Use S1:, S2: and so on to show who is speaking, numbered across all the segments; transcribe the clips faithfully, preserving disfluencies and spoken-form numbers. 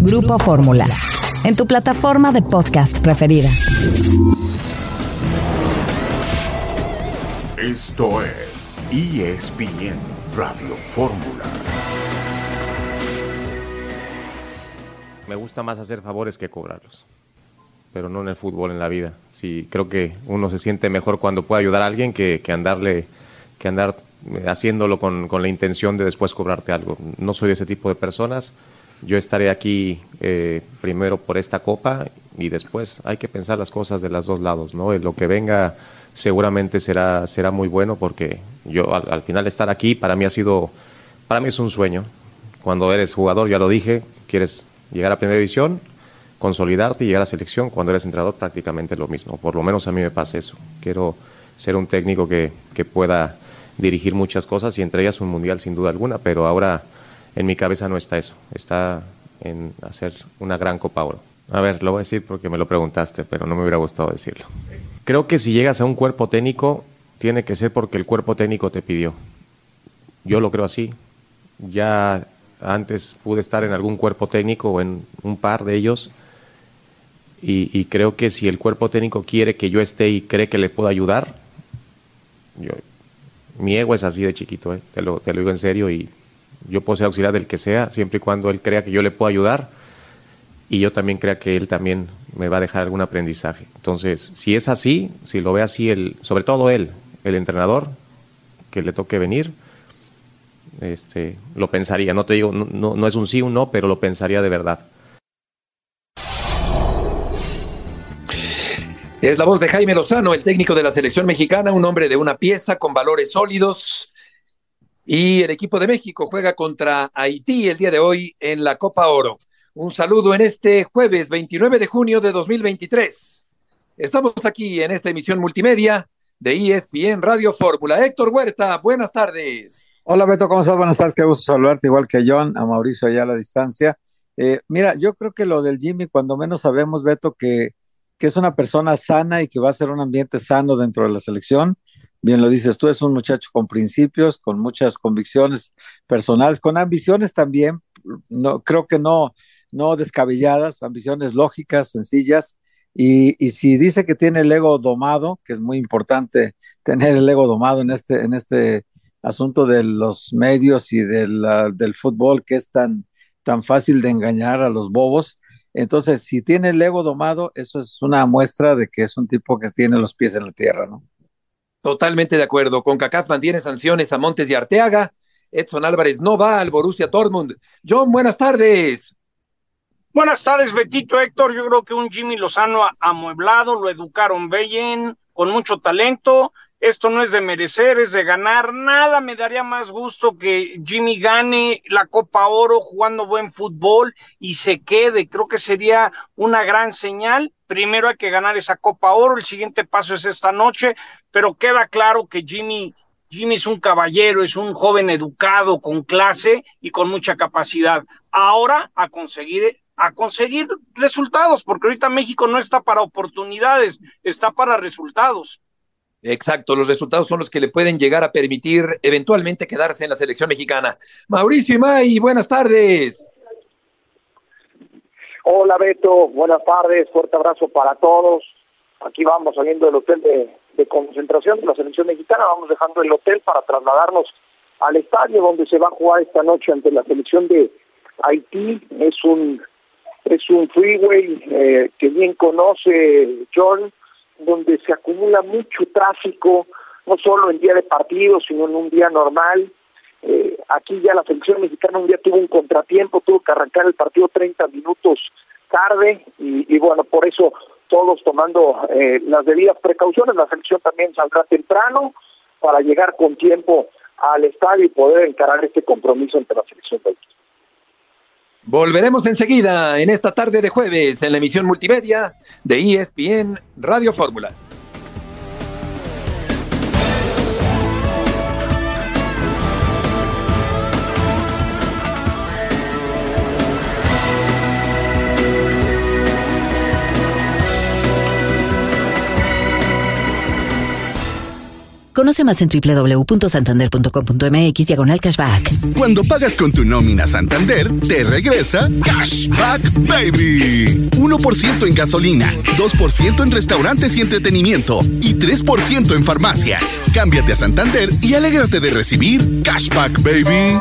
S1: Grupo Fórmula, en tu plataforma de podcast preferida.
S2: Esto es E S P N Radio Fórmula.
S3: Me gusta más hacer favores que cobrarlos, pero no en el fútbol, en la vida. Sí, creo que uno se siente mejor cuando puede ayudar a alguien que, que andarle, que andar haciéndolo con, con la intención de después cobrarte algo. No soy de ese tipo de personas. Yo estaré aquí eh, primero por esta copa y después hay que pensar las cosas de los dos lados, ¿no? Lo que venga seguramente será será muy bueno, porque yo al, al final estar aquí para mí ha sido, para mí es un sueño. Cuando eres jugador, ya lo dije, quieres llegar a primera división, consolidarte y llegar a selección. Cuando eres entrenador, prácticamente lo mismo. Por lo menos a mí me pasa eso. Quiero ser un técnico que, que pueda dirigir muchas cosas, y entre ellas un mundial sin duda alguna, pero ahora en mi cabeza no está eso, está en hacer una gran Copa Oro. A ver, lo voy a decir porque me lo preguntaste, pero no me hubiera gustado decirlo. Creo que si llegas a un cuerpo técnico, tiene que ser porque el cuerpo técnico te pidió. Yo lo creo así. Ya antes pude estar en algún cuerpo técnico o en un par de ellos, y, y creo que si el cuerpo técnico quiere que yo esté y cree que le puedo ayudar, yo, mi ego es así de chiquito, ¿eh? te, lo, te lo digo en serio, y yo puedo ser auxiliar del que sea, siempre y cuando él crea que yo le puedo ayudar y yo también crea que él también me va a dejar algún aprendizaje. Entonces, si es así, si lo ve así, el, sobre todo él, el entrenador, que le toque venir, este, lo pensaría. No te digo, no, no, no es un sí o un no, pero lo pensaría de verdad.
S4: Es la voz de Jaime Lozano, el técnico de la selección mexicana, un hombre de una pieza con valores sólidos. Y el equipo de México juega contra Haití el día de hoy en la Copa Oro. Un saludo en este jueves veintinueve de junio de dos mil veintitrés. Estamos aquí en esta emisión multimedia de E S P N Radio Fórmula. Héctor Huerta, buenas tardes.
S5: Hola Beto, ¿cómo estás? Buenas tardes, qué gusto saludarte, igual que a John, a Mauricio allá a la distancia. Eh, mira, yo creo que lo del Jimmy, cuando menos sabemos, Beto, que, que es una persona sana y que va a ser un ambiente sano dentro de la selección. Bien lo dices tú, es un muchacho con principios, con muchas convicciones personales, con ambiciones también, no, creo que no, no descabelladas, ambiciones lógicas, sencillas, y, y si dice que tiene el ego domado, que es muy importante tener el ego domado en este, en este asunto de los medios y del, uh, del fútbol, que es tan, tan fácil de engañar a los bobos. Entonces, si tiene el ego domado, eso es una muestra de que es un tipo que tiene los pies en la tierra, ¿no?
S4: Totalmente de acuerdo. CONCACAF mantiene sanciones a Montes y Arteaga. Edson Álvarez no va al Borussia Dortmund. John, buenas tardes.
S6: Buenas tardes, Betito, Héctor. Yo creo que un Jimmy Lozano amueblado, lo educaron bien, con mucho talento. Esto no es de merecer, es de ganar. Nada me daría más gusto que Jimmy gane la Copa Oro jugando buen fútbol y se quede. Creo que sería una gran señal. Primero hay que ganar esa Copa Oro, el siguiente paso es esta noche, pero queda claro que Jimmy, Jimmy es un caballero, es un joven educado, con clase y con mucha capacidad. Ahora a conseguir, a conseguir resultados, porque ahorita México no está para oportunidades, está para resultados.
S4: Exacto, los resultados son los que le pueden llegar a permitir eventualmente quedarse en la selección mexicana. Mauricio Imay, buenas tardes.
S7: Hola Beto, buenas tardes, fuerte abrazo para todos. Aquí vamos saliendo del hotel de, de concentración de la selección mexicana, vamos dejando el hotel para trasladarnos al estadio donde se va a jugar esta noche ante la selección de Haití. Es un es un freeway eh, que bien conoce John, donde se acumula mucho tráfico, no solo en día de partido, sino en un día normal. Eh, aquí ya la selección mexicana un día tuvo un contratiempo, tuvo que arrancar el partido treinta minutos tarde, y, y bueno, por eso todos tomando eh, las debidas precauciones. La selección también saldrá temprano para llegar con tiempo al estadio y poder encarar este compromiso entre la selección de Haití.
S4: Volveremos enseguida en esta tarde de jueves en la emisión multimedia de E S P N Radio Fórmula.
S1: Conoce más en doble u doble u doble u punto santander punto com punto m x diagonal cashback.
S8: Cuando pagas con tu nómina Santander, te regresa Cashback Baby. uno por ciento en gasolina, dos por ciento en restaurantes y entretenimiento y tres por ciento en farmacias. Cámbiate a Santander y alégrate de recibir Cashback Baby.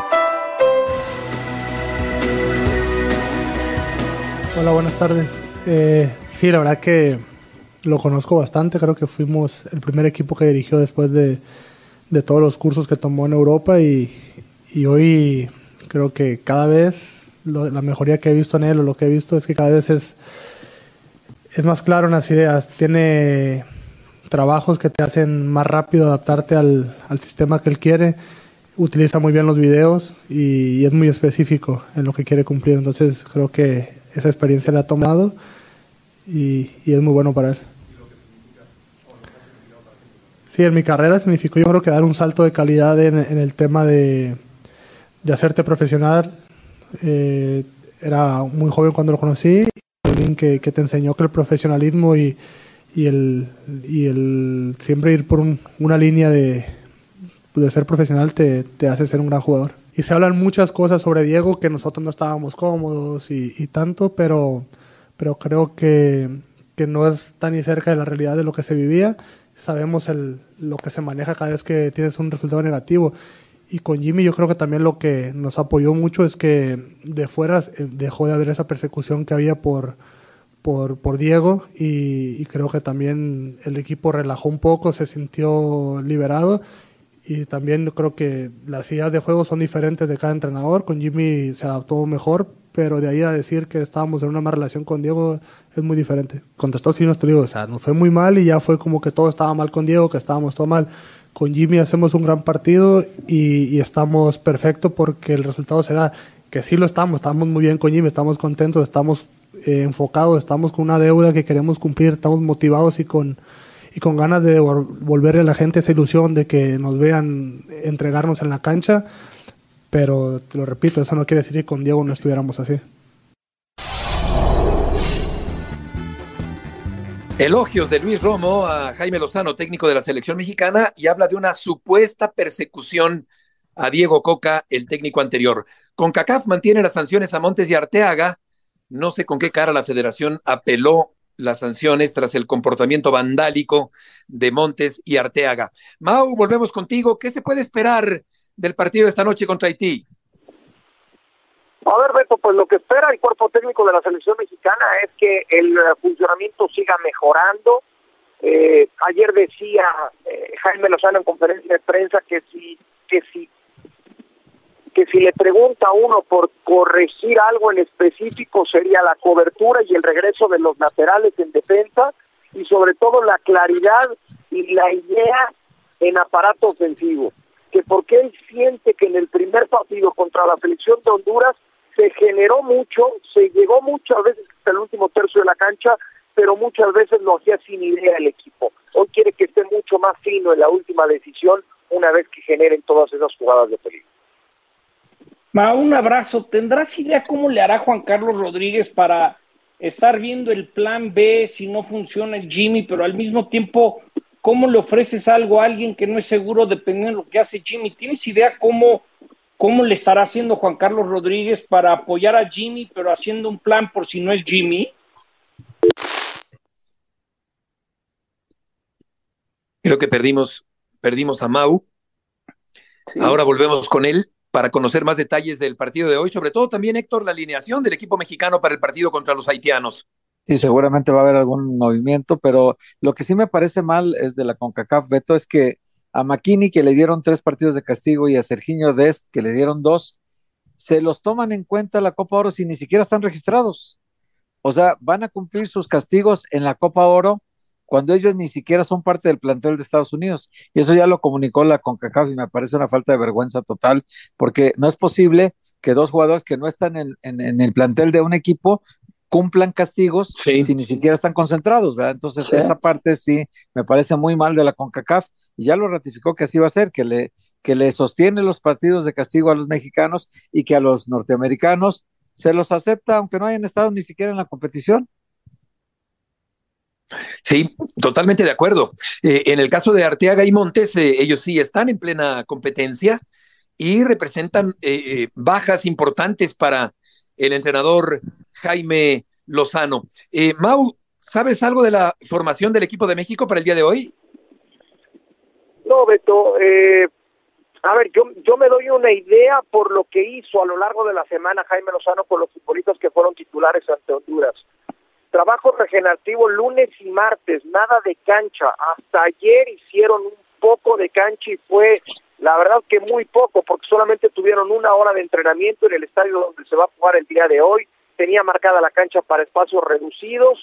S9: Hola, buenas tardes. Eh, sí, la verdad que lo conozco bastante. Creo que fuimos el primer equipo que dirigió después de, de todos los cursos que tomó en Europa y, y hoy creo que cada vez lo, la mejoría que he visto en él o lo que he visto es que cada vez es, es más claro en las ideas. Tiene trabajos que te hacen más rápido adaptarte al, al sistema que él quiere. Utiliza muy bien los videos y, y es muy específico en lo que quiere cumplir. Entonces creo que esa experiencia la ha tomado y, y es muy bueno para él. Sí, en mi carrera significó yo creo que dar un salto de calidad en, en el tema de, de hacerte profesional. Eh, era muy joven cuando lo conocí, alguien que, que te enseñó que el profesionalismo y, y, el, y el siempre ir por un, una línea de, de ser profesional te, te hace ser un gran jugador. Y se hablan muchas cosas sobre Diego que nosotros no estábamos cómodos y, y tanto, pero, pero creo que, que no está ni cerca de la realidad de lo que se vivía. Sabemos el, lo que se maneja cada vez que tienes un resultado negativo. Y con Jimmy yo creo que también lo que nos apoyó mucho es que de fuera dejó de haber esa persecución que había por, por, por Diego y, y creo que también el equipo relajó un poco, se sintió liberado. Y también creo que las ideas de juego son diferentes de cada entrenador. Con Jimmy se adaptó mejor, pero de ahí a decir que estábamos en una mala relación con Diego es muy diferente. Contestó Estados te digo, o sea, nos fue muy mal y ya fue como que todo estaba mal con Diego, que estábamos todo mal. Con Jimmy hacemos un gran partido y, y estamos perfectos porque el resultado se da. Que sí lo estamos, estamos muy bien con Jimmy, estamos contentos, estamos eh, enfocados, estamos con una deuda que queremos cumplir, estamos motivados y con... y con ganas de volverle a la gente esa ilusión de que nos vean entregarnos en la cancha, pero te lo repito, eso no quiere decir que con Diego no estuviéramos así.
S4: Elogios de Luis Romo a Jaime Lozano, técnico de la selección mexicana, y habla de una supuesta persecución a Diego Coca, el técnico anterior. CONCACAF mantiene las sanciones a Montes y Arteaga. No sé con qué cara la federación apeló las sanciones tras el comportamiento vandálico de Montes y Arteaga. Mau, volvemos contigo. ¿Qué se puede esperar del partido de esta noche contra Haití?
S7: A ver, Beto, pues lo que espera el cuerpo técnico de la selección mexicana es que el funcionamiento siga mejorando. Eh, ayer decía eh, Jaime Lozano en conferencia de prensa que si, que si que si le pregunta a uno por corregir algo en específico sería la cobertura y el regreso de los laterales en defensa y sobre todo la claridad y la idea en aparato ofensivo, que porque él siente que en el primer partido contra la selección de Honduras se generó mucho, se llegó muchas veces hasta el último tercio de la cancha, pero muchas veces lo hacía sin idea el equipo. Hoy quiere que esté mucho más fino en la última decisión una vez que generen todas esas jugadas de peligro.
S6: Ma, un abrazo. ¿Tendrás idea cómo le hará Juan Carlos Rodríguez para estar viendo el plan B si no funciona el Jimmy, pero al mismo tiempo, cómo le ofreces algo a alguien que no es seguro dependiendo de lo que hace Jimmy? ¿Tienes idea cómo, cómo le estará haciendo Juan Carlos Rodríguez para apoyar a Jimmy, pero haciendo un plan por si no es Jimmy?
S4: Creo que perdimos, perdimos a Mau. Sí. Ahora volvemos con él para conocer más detalles del partido de hoy, sobre todo también, Héctor, la alineación del equipo mexicano para el partido contra los haitianos.
S5: Sí, seguramente va a haber algún movimiento, pero lo que sí me parece mal es de la CONCACAF, Beto, es que a McKinney, que le dieron tres partidos de castigo, y a Sergiño Dest, que le dieron dos, se los toman en cuenta la Copa Oro si ni siquiera están registrados. O sea, van a cumplir sus castigos en la Copa Oro cuando ellos ni siquiera son parte del plantel de Estados Unidos. Y eso ya lo comunicó la CONCACAF y me parece una falta de vergüenza total, porque no es posible que dos jugadores que no están en, en, en el plantel de un equipo cumplan castigos sí. si ni siquiera están concentrados, ¿verdad? Entonces sí. esa parte sí me parece muy mal de la CONCACAF, y ya lo ratificó que así va a ser, que le, que le sostiene los partidos de castigo a los mexicanos y que a los norteamericanos se los acepta aunque no hayan estado ni siquiera en la competición.
S4: Sí, totalmente de acuerdo. Eh, en el caso de Arteaga y Montes, eh, ellos sí están en plena competencia y representan eh, eh, bajas importantes para el entrenador Jaime Lozano. Eh, Mau, ¿sabes algo de la formación del equipo de México para el día de hoy?
S7: No, Beto, eh, a ver, yo, yo me doy una idea por lo que hizo a lo largo de la semana Jaime Lozano con los futbolistas que fueron titulares ante Honduras. Trabajo regenerativo lunes y martes, nada de cancha. Hasta ayer hicieron un poco de cancha y fue, la verdad que muy poco, porque solamente tuvieron una hora de entrenamiento en el estadio donde se va a jugar el día de hoy. Tenía marcada la cancha para espacios reducidos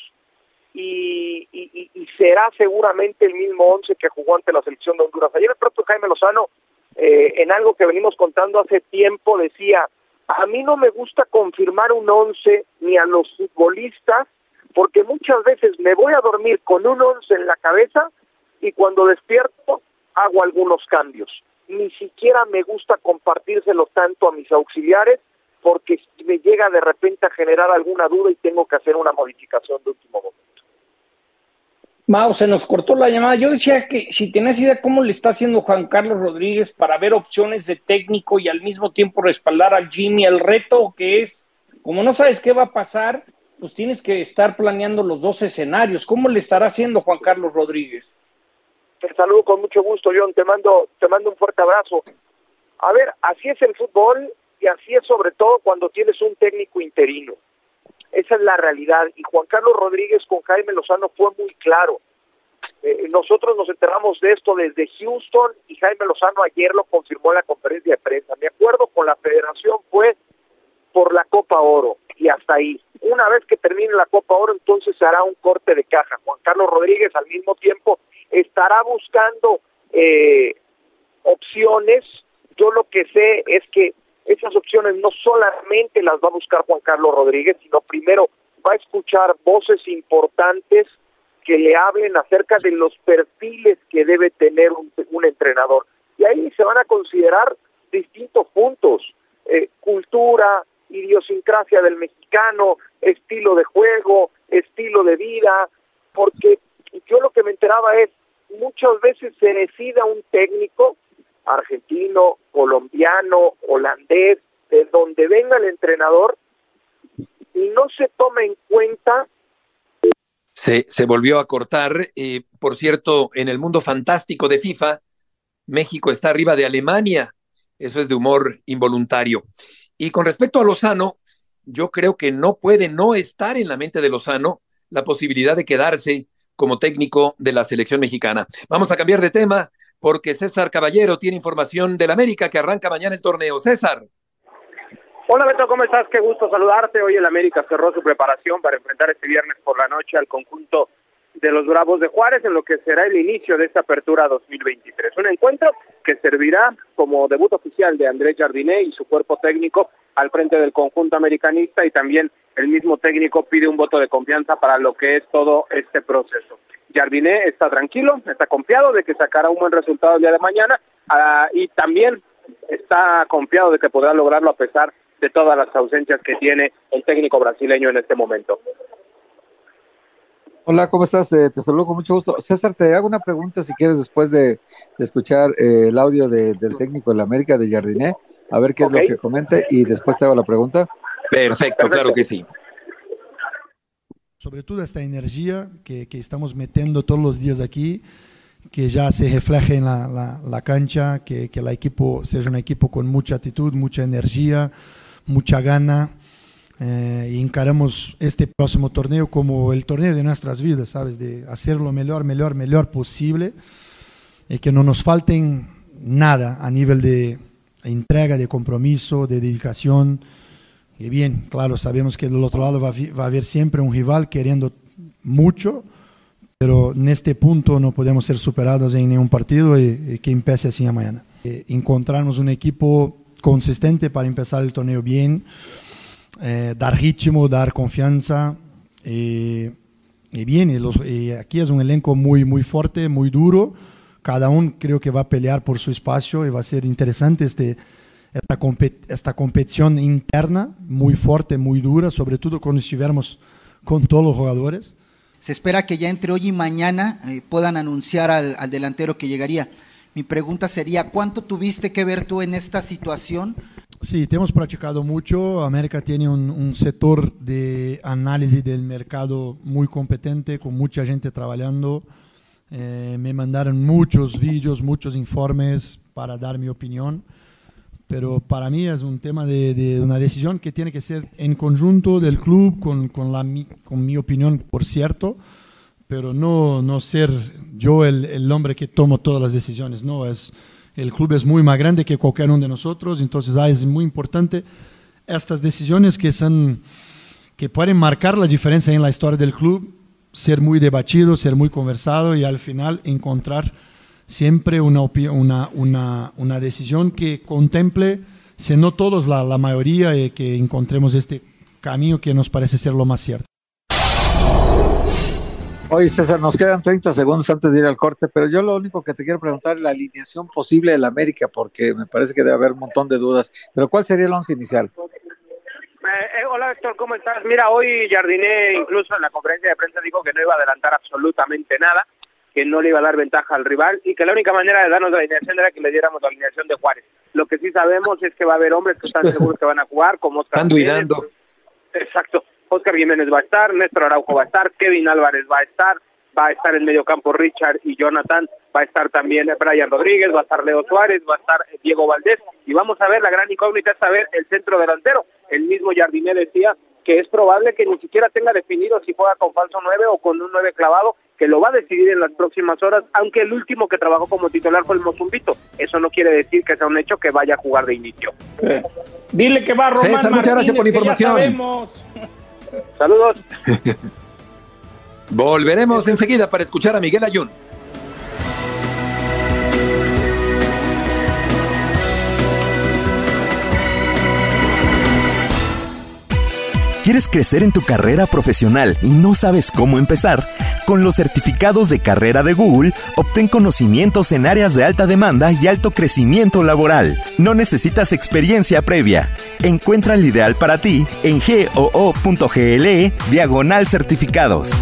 S7: y, y, y será seguramente el mismo once que jugó ante la selección de Honduras. Ayer el propio Jaime Lozano, eh, en algo que venimos contando hace tiempo, decía, a mí no me gusta confirmar un once ni a los futbolistas, porque muchas veces me voy a dormir con un once en la cabeza y cuando despierto hago algunos cambios. Ni siquiera me gusta compartírselo tanto a mis auxiliares porque me llega de repente a generar alguna duda y tengo que hacer una modificación de último momento.
S6: Mau, se nos cortó la llamada. Yo decía que si tenés idea cómo le está haciendo Juan Carlos Rodríguez para ver opciones de técnico y al mismo tiempo respaldar al Jimmy, el reto que es, como no sabes qué va a pasar, pues tienes que estar planeando los dos escenarios. ¿Cómo le estará haciendo Juan Carlos Rodríguez?
S7: Te saludo con mucho gusto, John. Te mando, te mando un fuerte abrazo. A ver, así es el fútbol y así es sobre todo cuando tienes un técnico interino. Esa es la realidad. Y Juan Carlos Rodríguez con Jaime Lozano fue muy claro. Eh, nosotros nos enteramos de esto desde Houston y Jaime Lozano ayer lo confirmó en la conferencia de prensa. Mi acuerdo con la federación fue por la Copa Oro y hasta ahí. Una vez que termine la Copa Oro, entonces se hará un corte de caja. Juan Carlos Rodríguez al mismo tiempo estará buscando eh, opciones. Yo lo que sé es que esas opciones no solamente las va a buscar Juan Carlos Rodríguez, sino primero va a escuchar voces importantes que le hablen acerca de los perfiles que debe tener un, un entrenador. Y ahí se van a considerar distintos puntos, eh, cultura, idiosincrasia del mexicano, estilo de juego, estilo de vida, porque yo lo que me enteraba es, muchas veces se decida un técnico argentino, colombiano, holandés, de donde venga el entrenador, y no se toma en cuenta.
S4: Se, se volvió a cortar. Eh, por cierto, en el mundo fantástico de FIFA, México está arriba de Alemania. Eso es de humor involuntario. Y con respecto a Lozano, yo creo que no puede no estar en la mente de Lozano la posibilidad de quedarse como técnico de la selección mexicana. Vamos a cambiar de tema porque César Caballero tiene información del América que arranca mañana el torneo. César.
S10: Hola Beto, ¿cómo estás? Qué gusto saludarte. Hoy el América cerró su preparación para enfrentar este viernes por la noche al conjunto de los Bravos de Juárez en lo que será el inicio de esta apertura dos mil veintitrés. Un encuentro que servirá como debut oficial de Andrés Jardiné y su cuerpo técnico al frente del conjunto americanista, y también el mismo técnico pide un voto de confianza para lo que es todo este proceso. Jardiné está tranquilo, está confiado de que sacará un buen resultado el día de mañana uh, y también está confiado de que podrá lograrlo a pesar de todas las ausencias que tiene el técnico brasileño en este momento.
S5: Hola, ¿cómo estás? Eh, te saludo con mucho gusto. César, te hago una pregunta si quieres después de, de escuchar eh, el audio de, del técnico de la América, de Jardiné, a ver qué okay. es lo que comente y después te hago la pregunta.
S4: Perfecto, Perfecto. Claro que sí.
S11: Sobre todo esta energía que, que estamos metiendo todos los días aquí, que ya se refleje en la, la, la cancha, que, que el equipo sea un equipo con mucha actitud, mucha energía, mucha gana. Eh, y encaramos este próximo torneo como el torneo de nuestras vidas, ¿sabes? De hacer lo mejor, mejor, mejor posible y que no nos falten nada a nivel de entrega, de compromiso, de dedicación. Y bien, claro, sabemos que del otro lado va, va a haber siempre un rival queriendo mucho, pero en este punto no podemos ser superados en ningún partido y, y que empiece así mañana. Eh, encontrarnos un equipo consistente para empezar el torneo bien, Eh, dar ritmo, dar confianza eh, y bien, y los, y aquí es un elenco muy, muy fuerte, muy duro, cada uno creo que va a pelear por su espacio y va a ser interesante este, esta, compet, esta competición interna muy fuerte, muy dura, sobre todo cuando estuviéramos con todos los jugadores
S12: Se espera que ya entre hoy y mañana eh, puedan anunciar al, al delantero que llegaría. Mi pregunta sería, ¿cuánto tuviste que ver tú en esta situación?
S11: Sí, te hemos practicado mucho. América tiene un, un sector de análisis del mercado muy competente, con mucha gente trabajando. Eh, me mandaron muchos vídeos, muchos informes para dar mi opinión. Pero para mí es un tema de, de una decisión que tiene que ser en conjunto del club, con, con, la, con mi opinión, por cierto, pero no, no ser yo el, el hombre que tomo todas las decisiones. No, es, el club es muy más grande que cualquier uno de nosotros, entonces ah, es muy importante estas decisiones que, son, que pueden marcar la diferencia en la historia del club, ser muy debatido, ser muy conversado y al final encontrar siempre una, una, una, una decisión que contemple, si no todos, la, la mayoría, y que encontremos este camino que nos parece ser lo más cierto.
S5: Oye, César, nos quedan treinta segundos antes de ir al corte, pero yo lo único que te quiero preguntar es la alineación posible del América, porque me parece que debe haber un montón de dudas, pero ¿cuál sería el once inicial?
S10: Eh, eh, hola Héctor, ¿cómo estás? Mira, hoy Jardiné incluso en la conferencia de prensa dijo que no iba a adelantar absolutamente nada, que no le iba a dar ventaja al rival y que la única manera de darnos la alineación era que le diéramos la alineación de Juárez. Lo que sí sabemos es que va a haber hombres que están seguros que van a jugar, como Oscar
S4: Están
S10: Jiménez.
S4: duidando.
S10: Exacto. Oscar Jiménez va a estar, Néstor Araujo va a estar, Kevin Álvarez va a estar, va a estar en medio campo Richard y Jonathan, va a estar también Brian Rodríguez, va a estar Leo Suárez, va a estar Diego Valdés y vamos a ver, la gran incógnita es saber el centro delantero. El mismo Jardiné decía que es probable que ni siquiera tenga definido si juega con falso nueve o con un nueve clavado, que lo va a decidir en las próximas horas, aunque el último que trabajó como titular fue el Mozumbito. Eso no quiere decir que sea un hecho que vaya a jugar de inicio.
S6: Eh, dile que va a Román
S4: César, muchas gracias por la información.
S10: Saludos.
S4: Volveremos enseguida para escuchar a Miguel Ayun.
S13: ¿Quieres crecer en tu carrera profesional y no sabes cómo empezar? Con los certificados de carrera de Google, obtén conocimientos en áreas de alta demanda y alto crecimiento laboral. No necesitas experiencia previa. Encuentra el ideal para ti en goo.gle diagonal certificados.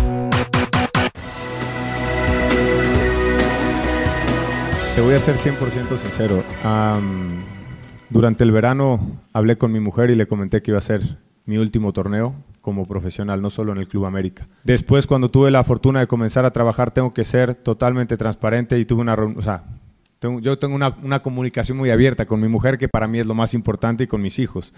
S14: Te voy a ser cien por ciento sincero. Um, durante el verano hablé con mi mujer y le comenté que iba a ser mi último torneo como profesional, no solo en el Club América. Después, cuando tuve la fortuna de comenzar a trabajar, tengo que ser totalmente transparente y tuve una, o sea, tengo, yo tengo una, una comunicación muy abierta con mi mujer, que para mí es lo más importante, y con mis hijos.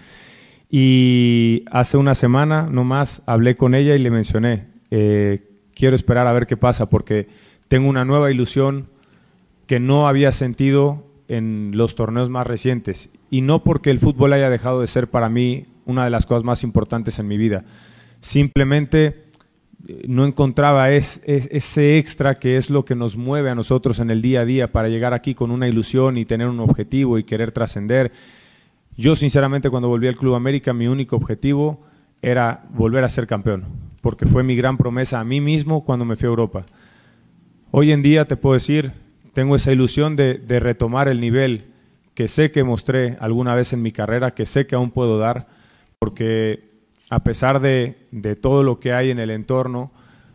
S14: Y hace una semana nomás hablé con ella y le mencioné, eh, quiero esperar a ver qué pasa, porque tengo una nueva ilusión que no había sentido en los torneos más recientes, y no porque el fútbol haya dejado de ser para mí una de las cosas más importantes en mi vida. Simplemente no encontraba es, es, ese extra que es lo que nos mueve a nosotros en el día a día para llegar aquí con una ilusión y tener un objetivo y querer trascender. Yo sinceramente, cuando volví al Club América, mi único objetivo era volver a ser campeón, porque fue mi gran promesa a mí mismo cuando me fui a Europa. Hoy en día te puedo decir, tengo esa ilusión de, de retomar el nivel que sé que mostré alguna vez en mi carrera, que sé que aún puedo dar, porque a pesar de, de todo lo que hay en el entorno,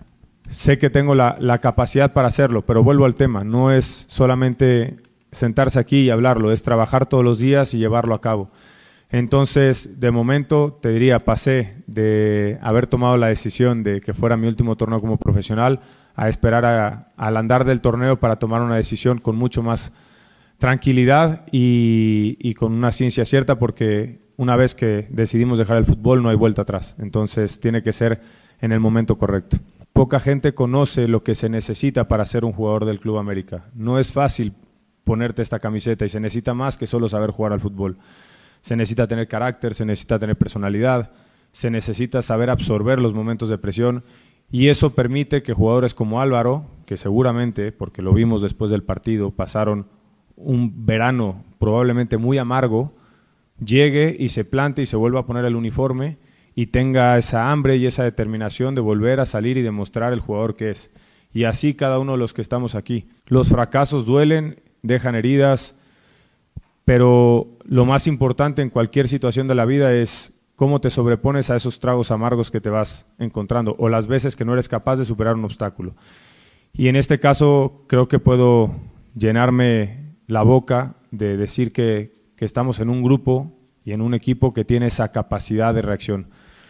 S14: sé que tengo la, la capacidad para hacerlo, pero vuelvo al tema, no es solamente sentarse aquí y hablarlo, es trabajar todos los días y llevarlo a cabo. Entonces, de momento, te diría, pasé de haber tomado la decisión de que fuera mi último torneo como profesional a esperar a, al andar del torneo para tomar una decisión con mucho más tranquilidad y, y con una ciencia cierta, porque una vez que decidimos dejar el fútbol no hay vuelta atrás, entonces tiene que ser en el momento correcto. Poca gente conoce lo que se necesita para ser un jugador del Club América. No es fácil ponerte esta camiseta y se necesita más que solo saber jugar al fútbol. Se necesita tener carácter, se necesita tener personalidad, se necesita saber absorber los momentos de presión, y eso permite que jugadores como Álvaro, que seguramente, porque lo vimos después del partido, pasaron un verano probablemente muy amargo, llegue y se plante y se vuelva a poner el uniforme y tenga esa hambre y esa determinación de volver a salir y demostrar el jugador que es. Y así cada uno de los que estamos aquí. Los fracasos duelen, dejan heridas, pero lo más importante en cualquier situación de la vida es cómo te sobrepones a esos tragos amargos que te vas encontrando o las veces que no eres capaz de superar un obstáculo. Y en este caso creo que puedo llenarme la boca de decir que, que estamos en un grupo y en un equipo que tiene esa capacidad de reacción.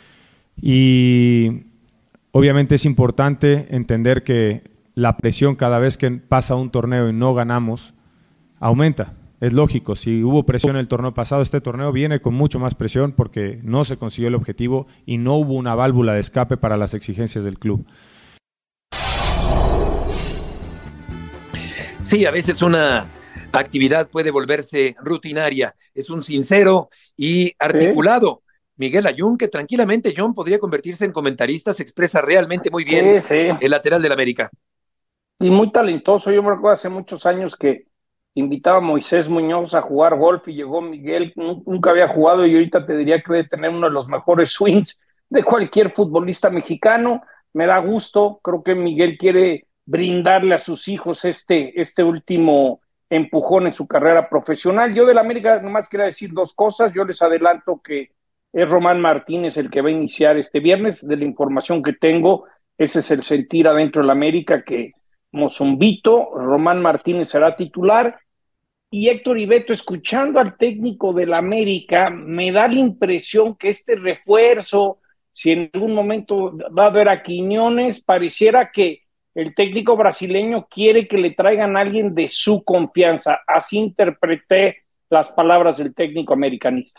S14: Y obviamente es importante entender que la presión cada vez que pasa un torneo y no ganamos aumenta. Es lógico, si hubo presión el torneo pasado, este torneo viene con mucho más presión porque no se consiguió el objetivo y no hubo una válvula de escape para las exigencias del club.
S4: Sí, a veces una actividad puede volverse rutinaria. Es un sincero y articulado ¿Sí? Miguel Ayun, que tranquilamente John podría convertirse en comentarista, se expresa realmente muy bien
S6: sí, sí.
S4: el lateral del América.
S6: Y muy talentoso. Yo me recuerdo hace muchos años que invitaba a Moisés Muñoz a jugar golf y llegó Miguel, nunca había jugado y ahorita te diría que debe tener uno de los mejores swings de cualquier futbolista mexicano. Me da gusto, creo que Miguel quiere brindarle a sus hijos este, este último empujón en su carrera profesional. Yo del América nomás quería decir dos cosas. Yo les adelanto que es Román Martínez el que va a iniciar este viernes. De la información que tengo, ese es el sentir adentro del América, que Mozumbito, Román Martínez será titular. Y Héctor y Beto, escuchando al técnico del América, me da la impresión que este refuerzo, si en algún momento va a haber a Quiñones, pareciera que el técnico brasileño quiere que le traigan a alguien de su confianza. Así interpreté las palabras del técnico americanista.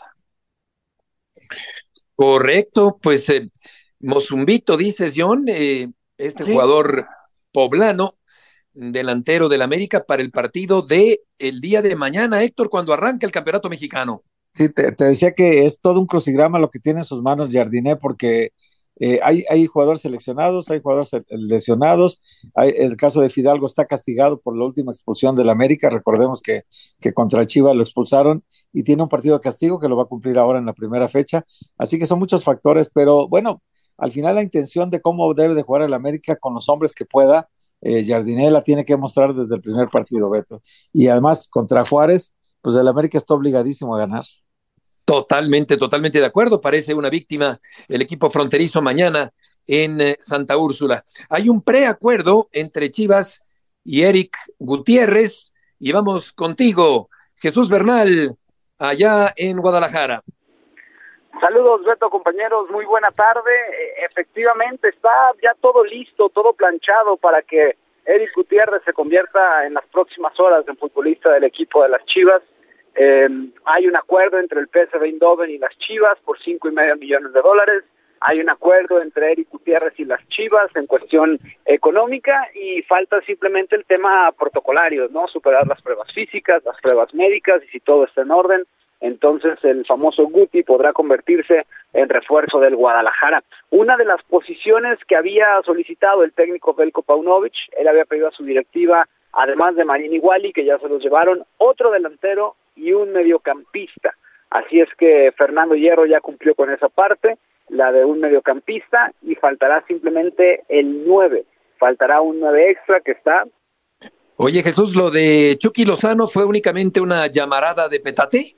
S4: Correcto, pues eh, Mozumbito, dices, John, eh, este sí. jugador poblano, delantero del América para el partido de el día de mañana, Héctor, cuando arranca el campeonato mexicano.
S5: Sí, te, te decía que es todo un crucigrama lo que tiene en sus manos Jardiné, porque Eh, hay, hay jugadores seleccionados, hay jugadores lesionados, hay, el caso de Fidalgo está castigado por la última expulsión del América, recordemos que, que contra Chivas lo expulsaron y tiene un partido de castigo que lo va a cumplir ahora en la primera fecha, así que son muchos factores, pero bueno, al final la intención de cómo debe de jugar el América con los hombres que pueda, eh, Jardiné la tiene que mostrar desde el primer partido, Beto, y además contra Juárez, pues el América está obligadísimo a ganar.
S4: Totalmente, totalmente de acuerdo. Parece una víctima el equipo fronterizo mañana en eh, Santa Úrsula. Hay un preacuerdo entre Chivas y Eric Gutiérrez. Y vamos contigo, Jesús Bernal, allá en Guadalajara.
S7: Saludos, Beto, compañeros. Muy buena tarde. E- efectivamente, está ya todo listo, todo planchado para que Eric Gutiérrez se convierta en las próximas horas en futbolista del equipo de las Chivas. Eh, hay un acuerdo entre el P S V Eindhoven y las Chivas por cinco y medio millones de dólares. Hay un acuerdo entre Eric Gutiérrez y las Chivas en cuestión económica y falta simplemente el tema protocolario, ¿no? Superar las pruebas físicas, las pruebas médicas y si todo está en orden, entonces el famoso Guti podrá convertirse en refuerzo del Guadalajara. Una de las posiciones que había solicitado el técnico Veljko Paunovic, él había pedido a su directiva, además de Marín Iguali, que ya se los llevaron, otro delantero y un mediocampista. Así es que Fernando Hierro ya cumplió con esa parte, la de un mediocampista, y faltará simplemente el nueve. Faltará un nueve extra que está.
S4: Oye, Jesús, ¿lo de Chucky Lozano fue únicamente una llamarada de petate?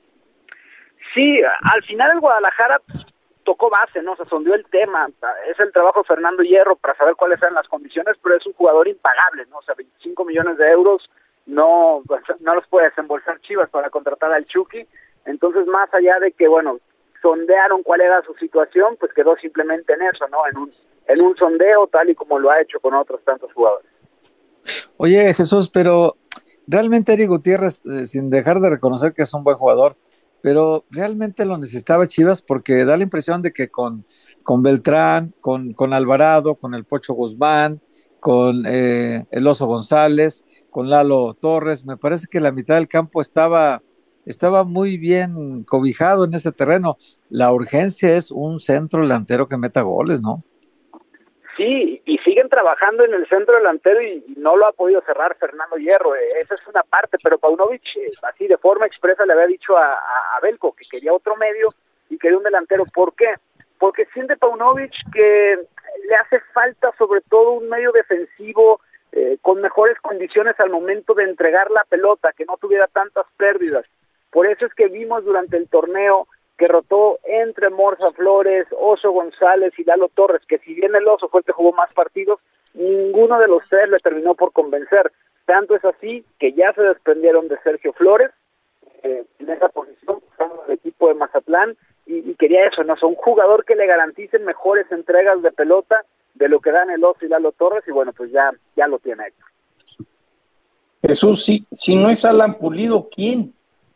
S7: Sí, al final el Guadalajara tocó base, ¿no? Se sondeó el tema. Es el trabajo de Fernando Hierro para saber cuáles eran las condiciones, pero es un jugador impagable, ¿no? O sea, veinticinco millones de euros no, no los puede desembolsar Chivas para contratar al Chucky. Entonces, más allá de que, bueno, sondearon cuál era su situación, pues quedó simplemente en eso, ¿no? En un, en un sondeo, tal y como lo ha hecho con otros tantos jugadores.
S5: Oye, Jesús, pero realmente Eric Gutiérrez, eh, sin dejar de reconocer que es un buen jugador, pero realmente lo necesitaba Chivas, porque da la impresión de que con, con Beltrán, con, con Alvarado, con el Pocho Guzmán, con eh, el Oso González, con Lalo Torres, me parece que la mitad del campo estaba, estaba muy bien cobijado en ese terreno. La urgencia es un centro delantero que meta goles, ¿no?
S7: Sí, y siguen trabajando en el centro delantero y no lo ha podido cerrar Fernando Hierro. Esa es una parte, pero Paunovic, así de forma expresa, le había dicho a, a, a Veljko que quería otro medio y quería un delantero. ¿Por qué? Porque siente Paunovic que le hace falta sobre todo un medio defensivo eh, con mejores condiciones al momento de entregar la pelota, que no tuviera tantas pérdidas. Por eso es que vimos durante el torneo
S10: que rotó entre Morza Flores, Oso González y Lalo Torres, que si bien el Oso fue el que jugó más partidos, ninguno de los tres le terminó por convencer. Tanto es así que ya se desprendieron de Sergio Flores eh, en esa posición, el equipo de Mazatlán, y, y quería eso, ¿no? O sea, un jugador que le garantice mejores entregas de pelota de lo que dan el Oso y Lalo Torres, y bueno, pues ya, ya lo tiene Héctor.
S6: Jesús, si, si no es Alan Pulido, ¿quién?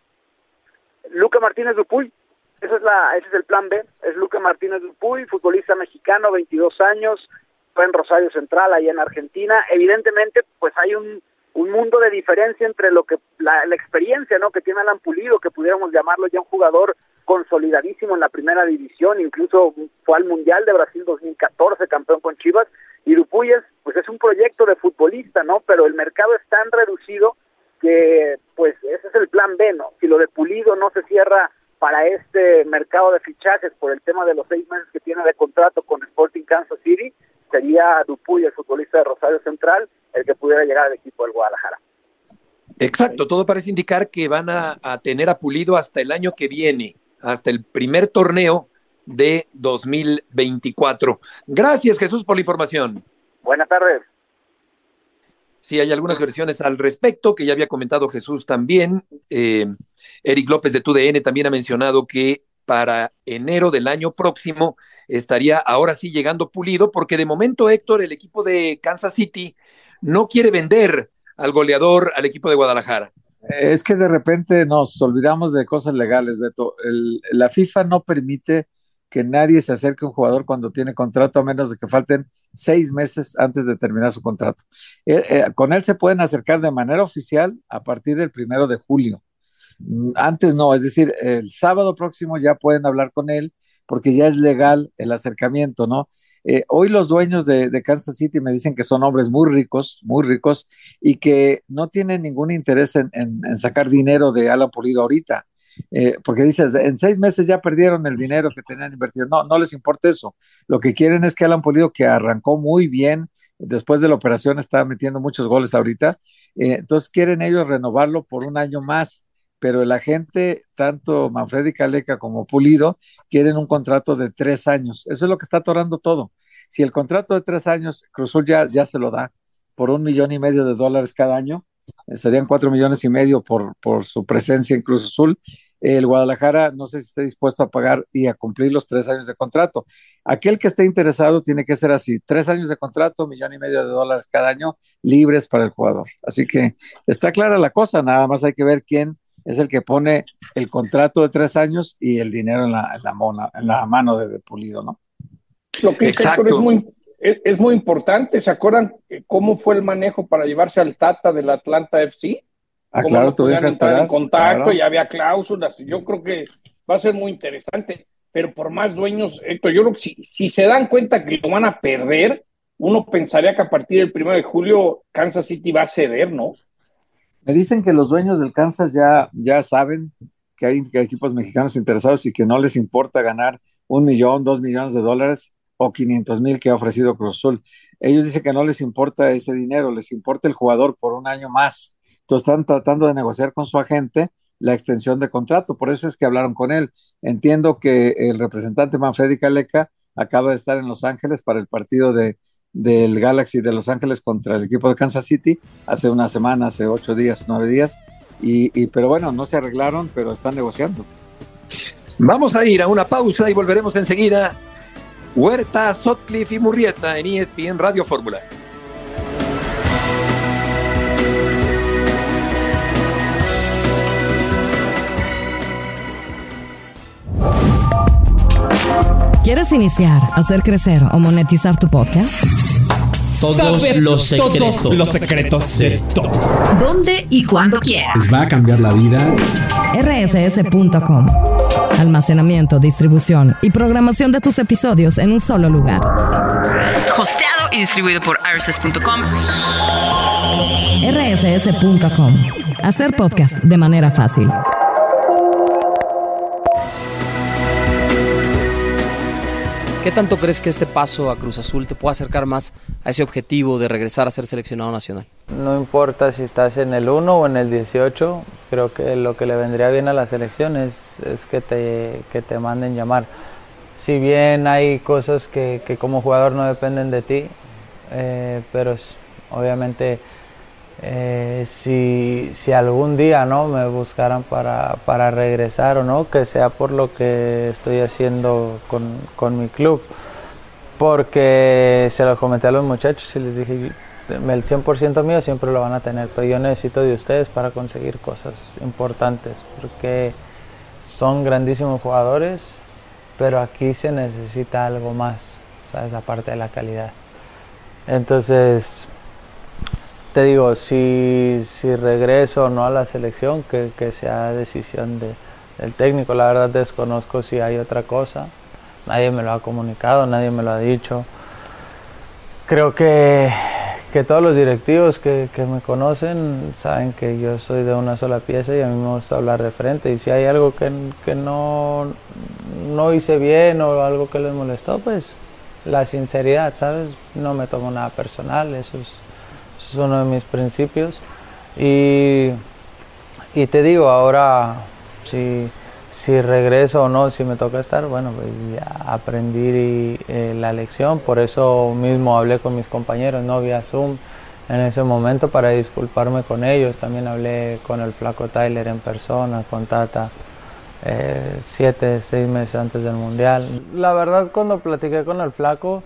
S10: Luca Martínez Dupuy, ese es, la, ese es el plan B, es Luca Martínez Dupuy, futbolista mexicano, veintidós años, fue en Rosario Central, allá en Argentina. Evidentemente, pues hay un, un mundo de diferencia entre lo que la, la experiencia, ¿no?, que tiene Alan Pulido, que pudiéramos llamarlo ya un jugador consolidadísimo en la primera división, incluso fue al Mundial de Brasil dos mil catorce, campeón con Chivas, y Dupuy es, pues es un proyecto de futbolista, ¿no? Pero el mercado es tan reducido que, pues, ese es el plan B, ¿no? Si lo de Pulido no se cierra para este mercado de fichajes por el tema de los seis meses que tiene de contrato con Sporting Kansas City, sería Dupuy, el futbolista de Rosario Central, el que pudiera llegar al equipo del Guadalajara.
S4: Exacto, todo parece indicar que van a, a tener a Pulido hasta el año que viene, hasta el primer torneo de dos mil veinticuatro. Gracias, Jesús, por la información.
S10: Buenas tardes.
S4: Sí, hay algunas versiones al respecto, que ya había comentado Jesús también. Eh, Eric López de T U D N también ha mencionado que para enero del año próximo estaría ahora sí llegando Pulido, porque de momento, Héctor, el equipo de Kansas City no quiere vender al goleador al equipo de Guadalajara.
S5: Es que de repente nos olvidamos de cosas legales, Beto. El, la FIFA no permite que nadie se acerque a un jugador cuando tiene contrato, a menos de que falten seis meses antes de terminar su contrato. Eh, eh, con él se pueden acercar de manera oficial a partir del primero de julio. Antes no, es decir, el sábado próximo ya pueden hablar con él porque ya es legal el acercamiento, ¿no? Eh, hoy los dueños de, de Kansas City me dicen que son hombres muy ricos, muy ricos, y que no tienen ningún interés en, en, en sacar dinero de Alan Pulido ahorita, eh, porque dices, en seis meses ya perdieron el dinero que tenían invertido. No, no les importa eso. Lo que quieren es que Alan Pulido, que arrancó muy bien, después de la operación está metiendo muchos goles ahorita, eh, entonces quieren ellos renovarlo por un año más, pero el agente, tanto Manfredi Caleca como Pulido, quieren un contrato de tres años. Eso es lo que está atorando todo. Si el contrato de tres años, Cruz Azul ya, ya se lo da por un millón y medio de dólares cada año, eh, serían cuatro millones y medio por, por su presencia en Cruz Azul. El Guadalajara no sé si esté dispuesto a pagar y a cumplir los tres años de contrato. Aquel que esté interesado tiene que ser así, tres años de contrato, millón y medio de dólares cada año, libres para el jugador. Así que está clara la cosa, nada más hay que ver quién es el que pone el contrato de tres años y el dinero en la, en la, mona, en la mano de, de Pulido, ¿no?
S6: Lo que es, es, muy, es, es muy importante. ¿Se acuerdan cómo fue el manejo para llevarse al Tata del Atlanta F C?
S5: Ah, claro, tuvieron que esperar.
S6: En contacto,
S5: claro.
S6: Y había cláusulas. Yo creo que va a ser muy interesante. Pero por más dueños, Héctor, yo creo que si, si se dan cuenta que lo van a perder, uno pensaría que a partir del primero de julio Kansas City va a ceder, ¿no?
S5: Me dicen que los dueños del Kansas ya, ya saben que hay, que hay equipos mexicanos interesados y que no les importa ganar un millón, dos millones de dólares o quinientos mil que ha ofrecido Cruz Azul. Ellos dicen que no les importa ese dinero, les importa el jugador por un año más. Entonces están tratando de negociar con su agente la extensión de contrato, por eso es que hablaron con él. Entiendo que el representante Manfredi Caleca acaba de estar en Los Ángeles para el partido de del Galaxy de Los Ángeles contra el equipo de Kansas City hace una semana, hace ocho días, nueve días, y, y pero bueno, no se arreglaron, pero están negociando.
S4: Vamos a ir a una pausa y volveremos enseguida. Huerta, Sotcliffe y Murrieta en E S P N Radio Fórmula.
S1: ¿Quieres iniciar, hacer crecer o monetizar tu podcast?
S15: Todos
S16: Saber
S15: los secretos.
S16: Todos los secretos de todos.
S1: ¿Dónde y cuándo quieras?
S15: Les va a cambiar la vida.
S1: R S S punto com. Almacenamiento, distribución y programación de tus episodios en un solo lugar.
S17: Hosteado y distribuido por R S S punto com.
S1: R S S punto com. Hacer podcast de manera fácil.
S18: ¿Qué tanto crees que este paso a Cruz Azul te pueda acercar más a ese objetivo de regresar a ser seleccionado nacional?
S19: No importa si estás en el uno o en el dieciocho, creo que lo que le vendría bien a la selección es, es que, te, que te manden llamar. Si bien hay cosas que, que como jugador no dependen de ti, eh, pero es, obviamente eh, si, si algún día, ¿no?, me buscaran para, para regresar o no, que sea por lo que estoy haciendo con, con mi club, porque se lo comenté a los muchachos y les dije, el cien por ciento mío siempre lo van a tener, pero yo necesito de ustedes para conseguir cosas importantes, porque son grandísimos jugadores, pero aquí se necesita algo más, ¿sabes?, aparte de la calidad. Entonces, te digo, si, si regreso o no a la selección, que, que sea decisión de, del técnico. La verdad desconozco si hay otra cosa, nadie me lo ha comunicado, nadie me lo ha dicho. Creo que, que todos los directivos que, que me conocen saben que yo soy de una sola pieza y a mí me gusta hablar de frente, y si hay algo que, que no, no hice bien o algo que les molestó, pues la sinceridad, ¿sabes? No me tomo nada personal, eso es, eso es uno de mis principios. Y, y te digo, ahora si, si regreso o no, si me toca estar, bueno, pues ya aprendí eh, la lección, por eso mismo hablé con mis compañeros, no vía Zoom en ese momento, para disculparme con ellos. También hablé con el flaco Tyler en persona, con Tata, eh, siete, seis meses antes del Mundial. La verdad, cuando platiqué con el flaco,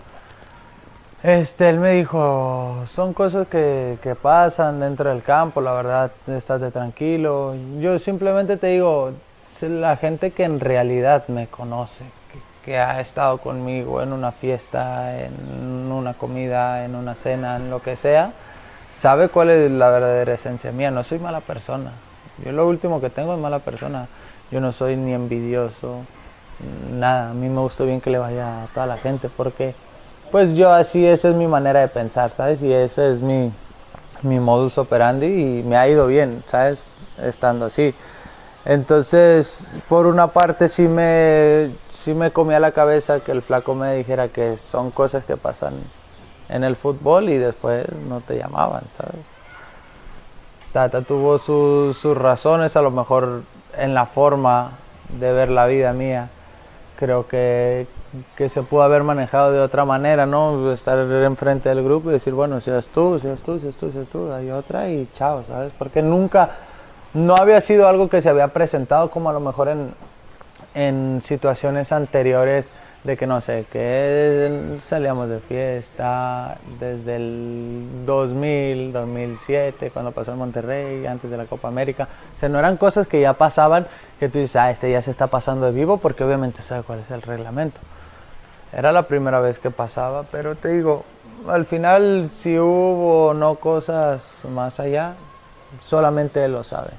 S19: Este, él me dijo, son cosas que, que pasan dentro del campo, la verdad, estate tranquilo. Yo simplemente te digo, la gente que en realidad me conoce, que, que ha estado conmigo en una fiesta, en una comida, en una cena, en lo que sea, sabe cuál es la verdadera esencia mía. No soy mala persona, yo lo último que tengo es mala persona. Yo no soy ni envidioso, nada. A mí me gusta bien que le vaya a toda la gente, porque pues yo así, esa es mi manera de pensar, ¿sabes? Y ese es mi, mi modus operandi y me ha ido bien, ¿sabes? Estando así. Entonces, por una parte sí me, sí me comía la cabeza que el flaco me dijera que son cosas que pasan en el fútbol y después no te llamaban, ¿sabes? Tata tuvo su, sus razones, a lo mejor en la forma de ver la vida mía. Creo que que se pudo haber manejado de otra manera, ¿no? Estar enfrente del grupo y decir, bueno, seas tú, seas tú, seas tú, seas tú, hay otra y chao, ¿sabes? Porque nunca, no había sido algo que se había presentado como a lo mejor en, en situaciones anteriores de que, no sé, que salíamos de fiesta desde el dos mil, dos mil siete, cuando pasó en Monterrey, antes de la Copa América. O sea, no eran cosas que ya pasaban, que tú dices, ah, este ya se está pasando de vivo, porque obviamente sabe cuál es el reglamento. Era la primera vez que pasaba, pero te digo, al final si hubo o no cosas más allá, solamente él lo sabe.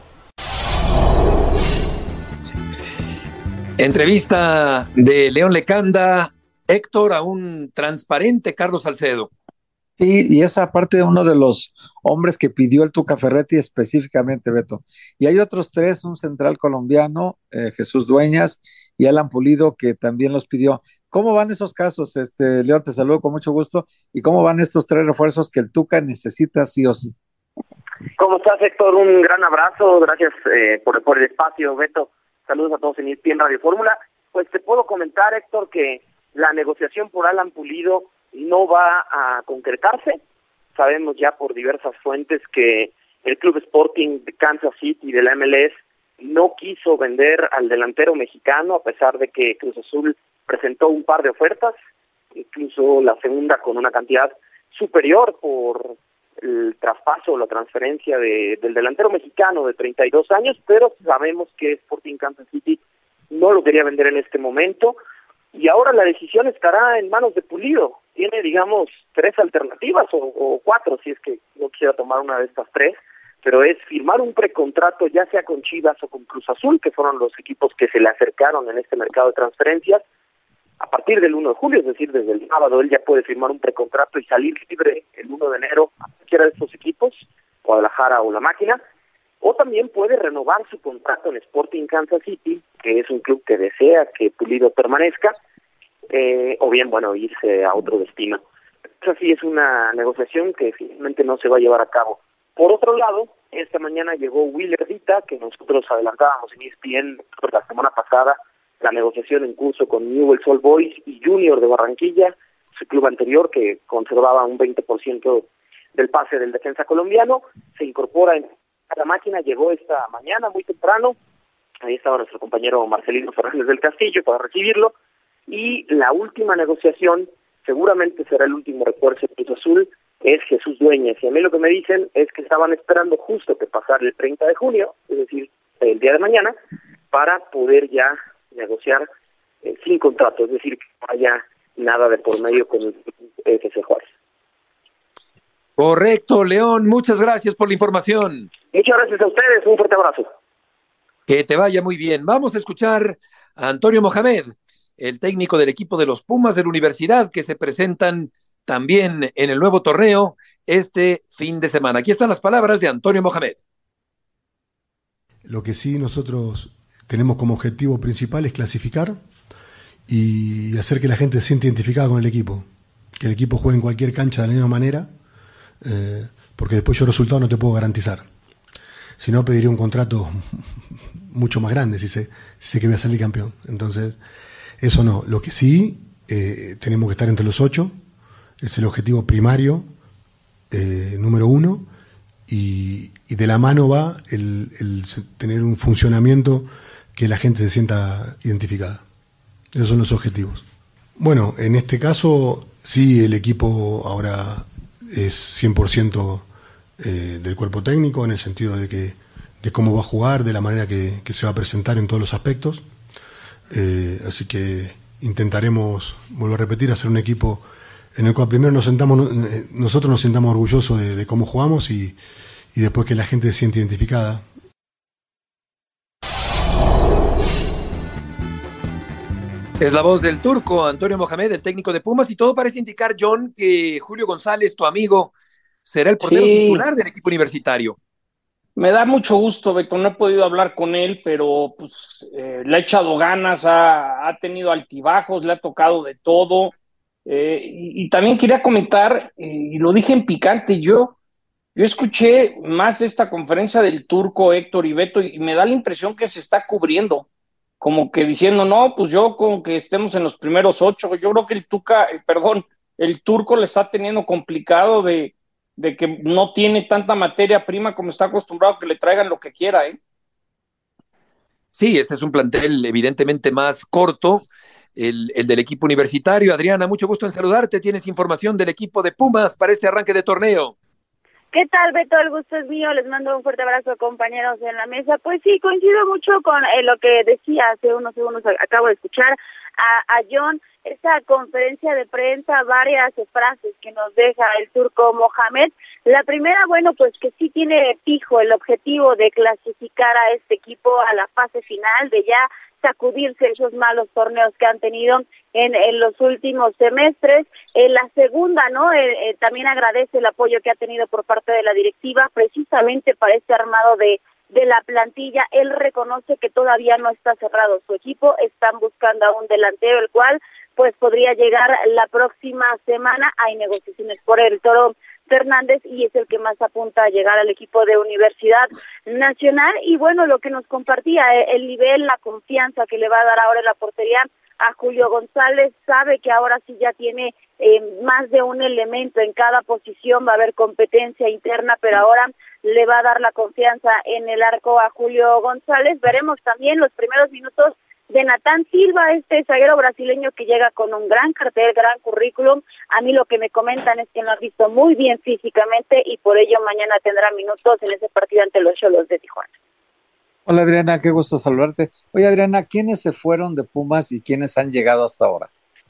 S4: Entrevista de León Lecanda, Héctor, a un transparente Carlos Salcedo.
S5: Sí, y esa parte de uno de los hombres que pidió el Tuca Ferretti específicamente, Beto. Y hay otros tres, un central colombiano, eh, Jesús Dueñas, y Alan Pulido, que también los pidió. ¿Cómo van esos casos? Este, León, te saludo con mucho gusto. ¿Y cómo van estos tres refuerzos que el Tuca necesita sí o sí?
S10: ¿Cómo estás, Héctor? Un gran abrazo. Gracias eh, por, por el espacio, Beto. Saludos a todos en E S P N Radio Fórmula. Pues te puedo comentar, Héctor, que la negociación por Alan Pulido no va a concretarse. Sabemos ya por diversas fuentes que el Club Sporting de Kansas City de la M L S no quiso vender al delantero mexicano, a pesar de que Cruz Azul presentó un par de ofertas, incluso la segunda con una cantidad superior por el traspaso o la transferencia de, del delantero mexicano de treinta y dos años, pero sabemos que Sporting Kansas City no lo quería vender en este momento, y ahora la decisión estará en manos de Pulido. Tiene, digamos, tres alternativas o, o cuatro, si es que no quisiera tomar una de estas tres, pero es firmar un precontrato ya sea con Chivas o con Cruz Azul, que fueron los equipos que se le acercaron en este mercado de transferencias. A partir del uno de julio, es decir, desde el sábado, él ya puede firmar un precontrato y salir libre el uno de enero a cualquiera de estos equipos, Guadalajara o La Máquina, o también puede renovar su contrato en Sporting Kansas City, que es un club que desea que Pulido permanezca, eh, o bien, bueno, irse a otro destino. Esa sí es una negociación que finalmente no se va a llevar a cabo. Por otro lado, esta mañana llegó Willer Dita, que nosotros adelantábamos en E S P N la semana pasada, la negociación en curso con Newell's Old Boys y Junior de Barranquilla, su club anterior que conservaba un veinte por ciento del pase del defensa colombiano, se incorpora en la máquina, llegó esta mañana muy temprano, ahí estaba nuestro compañero Marcelino Fernández del Castillo para recibirlo, y la última negociación, seguramente será el último refuerzo de Cruz Azul, es Jesús Dueñas, y a mí lo que me dicen es que estaban esperando justo que pasara el treinta de junio, es decir, el día de mañana, para poder ya negociar eh, sin contrato, es decir, que no haya nada de por medio con el F C Juárez.
S4: Correcto, León, muchas gracias por la información.
S10: Muchas gracias a ustedes, un fuerte abrazo.
S4: Que te vaya muy bien. Vamos a escuchar a Antonio Mohamed, el técnico del equipo de los Pumas de la Universidad, que se presentan también en el nuevo torneo este fin de semana. Aquí están las palabras de Antonio Mohamed.
S20: Lo que sí nosotros tenemos como objetivo principal es clasificar y hacer que la gente se sienta identificada con el equipo, que el equipo juegue en cualquier cancha de la misma manera, eh, porque después yo resultados no te puedo garantizar. Si no, pediría un contrato mucho más grande si sé, si sé que voy a salir campeón. Entonces, eso no. Lo que sí, eh, tenemos que estar entre los ocho, es el objetivo primario, eh, número uno, y, y de la mano va el, el tener un funcionamiento que la gente se sienta identificada. Esos son los objetivos. Bueno, en este caso, sí, el equipo ahora es cien por ciento eh, del cuerpo técnico, en el sentido de que de cómo va a jugar, de la manera que, que se va a presentar en todos los aspectos. Eh, así que intentaremos, vuelvo a repetir, hacer un equipo en el cual primero nos sentamos, nosotros nos sintamos orgullosos de, de cómo jugamos y, y después que la gente se siente identificada.
S4: Es la voz del turco Antonio Mohamed, el técnico de Pumas, y todo parece indicar, John, que Julio González, tu amigo, será el portero
S6: Sí.
S4: titular del equipo universitario.
S6: Me da mucho gusto, Beto, no he podido hablar con él, pero pues eh, le ha echado ganas, ha, ha tenido altibajos, le ha tocado de todo. Eh, y, y también quería comentar, eh, y lo dije en picante, yo, yo escuché más esta conferencia del turco Héctor y Beto, y me da la impresión que se está cubriendo, como que diciendo, no, pues yo con que estemos en los primeros ocho. Yo creo que el Tuca, eh, perdón, el turco le está teniendo complicado de de que no tiene tanta materia prima como está acostumbrado, que le traigan lo que quiera, ¿eh?
S4: Sí, este es un plantel evidentemente más corto, el, el del equipo universitario. Adriana, mucho gusto en saludarte. Tienes información del equipo de Pumas para este arranque de torneo.
S21: ¿Qué tal, Beto? El gusto es mío. Les mando un fuerte abrazo, compañeros en la mesa. Pues sí, coincido mucho con eh, lo que decía hace unos segundos, acabo de escuchar a, a John, esta conferencia de prensa, varias frases que nos deja el turco Mohamed. La primera, bueno, pues que sí tiene fijo el objetivo de clasificar a este equipo a la fase final, de ya sacudirse esos malos torneos que han tenido en, en los últimos semestres. En la segunda, ¿no? Eh, eh, también agradece el apoyo que ha tenido por parte de la directiva, precisamente para este armado de de la plantilla. Él reconoce que todavía no está cerrado su equipo, están buscando a un delantero, el cual pues podría llegar la próxima semana. Hay negociaciones por el Toro Fernández y es el que más apunta a llegar al equipo de Universidad Nacional. Y bueno, lo que nos compartía, el nivel, la confianza que le va a dar ahora en la portería a Julio González, sabe que ahora sí ya tiene eh, más de un elemento en cada posición, va a haber competencia interna, pero ahora le va a dar la confianza en el arco a Julio González. Veremos también los primeros minutos de Natán Silva, este zaguero brasileño que llega con un gran cartel, gran currículum. A mí lo que me comentan es que lo han visto muy bien físicamente y por ello mañana tendrá minutos en ese partido ante los Xolos de Tijuana.
S5: Hola Adriana, qué gusto saludarte. Oye Adriana, ¿quiénes se fueron de Pumas y quiénes han llegado hasta ahora?